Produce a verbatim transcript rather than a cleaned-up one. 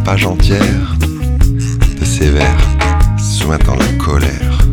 page entière de ses vers soumettant la colère.